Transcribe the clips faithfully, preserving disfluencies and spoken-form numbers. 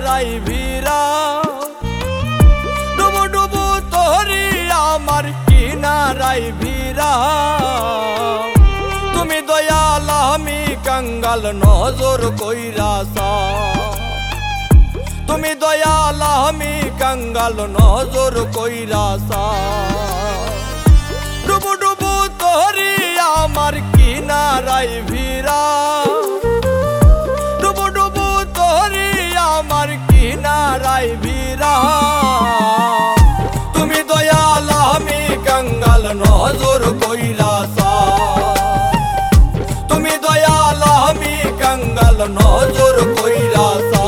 কিনারাই ভিড়া ডুবু ডুবু তোরি আমার কিনারাই ভিড়া তুমি দয়াল আমি কাঙ্গাল নজর কইরাসা তুমি দয়াল আমি কাঙ্গাল নজর কইরাসা ডুবু ডুবু তোরি আমার কিনারাই ভিড়া ডুবু ডুবু তোরি আমার কিনারাই ভিড়া তুমি দয়াল আমি কাঙ্গাল নজর কইরাসা তুমি দয়াল আমি কাঙ্গাল নজর কইরাসা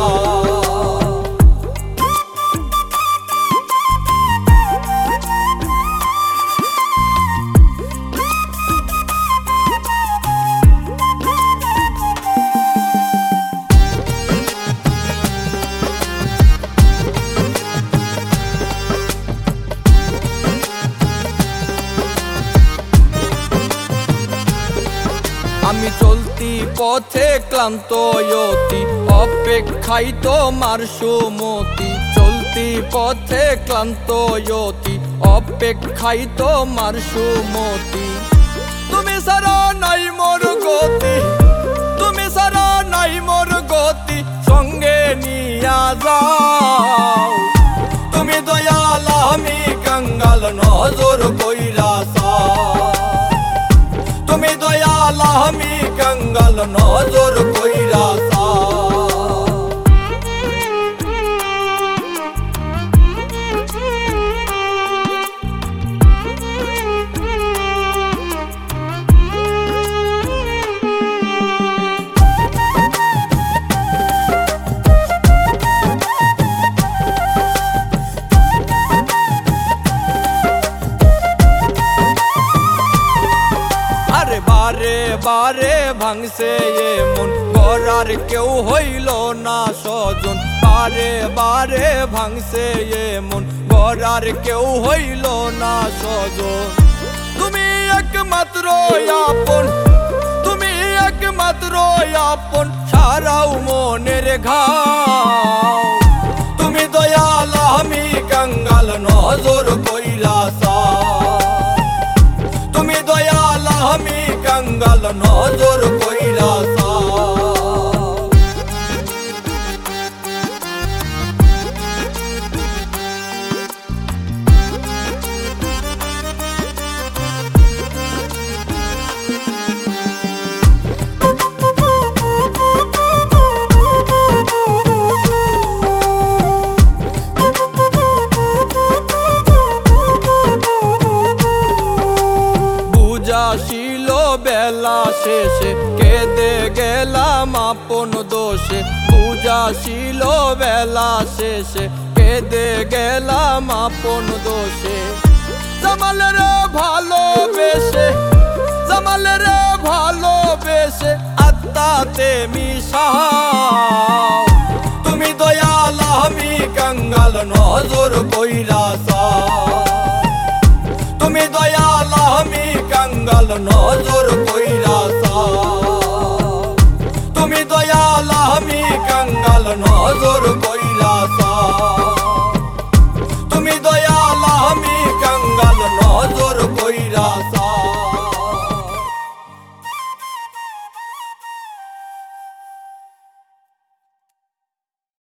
আমি চলতি পথে ক্লান্ত অতি অপেক্ষাই তোমার সুমতি চলতি পথে ক্লান্ত অতি অপেক্ষাই তোমার সুমতি তুমি সারা নাই মোর গতি তুমি সারা নাই মোর গতি সঙ্গে নিয়া যাও তুমি দয়াল আমি কাঙ্গাল নজর কইরাসা তুমি দয়াল আমি কাঙ্গাল নজর কইরাসা বারে বারে ভাঙছে এমন করার কেউ হইল না সজন বারে বারে ভাঙছে এমন করার কেউ হইল না সজন তুমি একমাত্র আপন তুমি একমাত্র আপন সারাও মনের ঘাও তুমি দয়াল আমি কাঙ্গাল নজর কইরাসা তুমি দয়াল আমি কাঙ্গাল নজর কইরাসা বুঝাছিল বেলা শেষে কেঁদে গেলাম আপন দোষে বুঝাছিল বেলা শেষে কেঁদে গেলাম আপন দোষে জামালের ভালোবেসে জামালের ভালোবেসে আত্মাতে মিশাও তুমি দয়াল আমি কাঙ্গাল নজর কইরাসা তুমি দয়াল আমি কাঙ্গাল নজর কইরাসা তুমি দয়াল আমি কাঙ্গাল নজর কইরাসা।